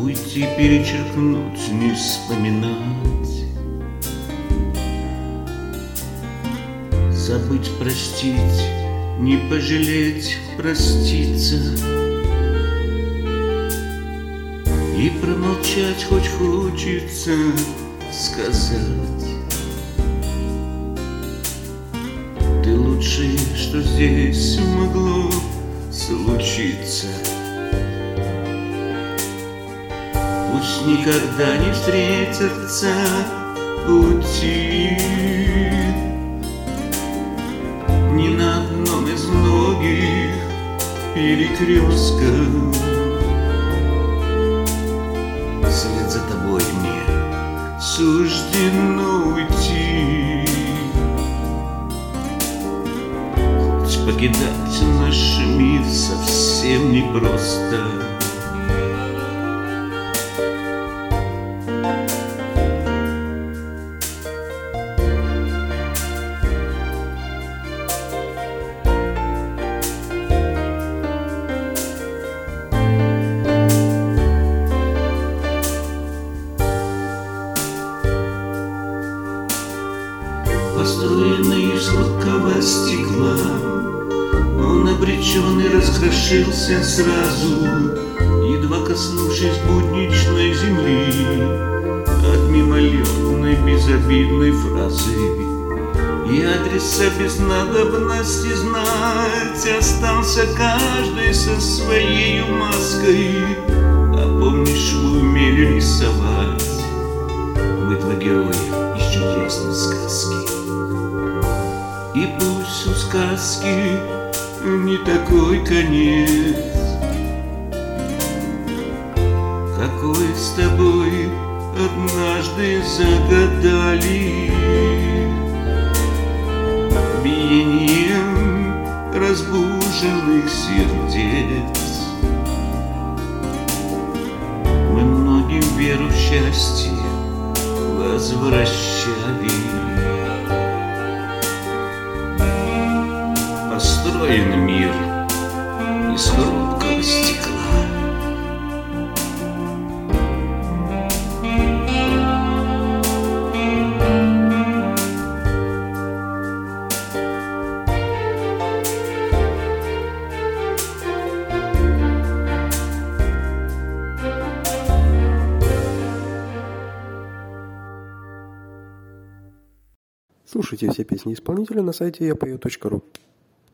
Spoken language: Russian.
Уйти, перечеркнуть, не вспоминать, забыть, простить, не пожалеть, проститься и промолчать хоть хочется сказать. Ты лучшее, что здесь могло случиться. Пусть никогда не встретятся пути ни на одном из многих перекрестков. Вслед за тобой мне суждено уйти, хоть покидать наш мир совсем непросто. Построенный из хрупкого стекла, он обреченный раскрошился сразу, едва коснувшись будничной земли от мимолетной безобидной фразы. И адреса без надобности знать остался каждый со своей маской. А помнишь, вы умели рисовать, мы два героя из чудесной сказки. И пусть у сказки не такой конец, какой с тобой однажды загадали, биением разбуженных сердец. Мы многим веру в счастье возвращали. Построен мир из хрупкого стекла. Слушайте все песни исполнителя на сайте yapою.ru.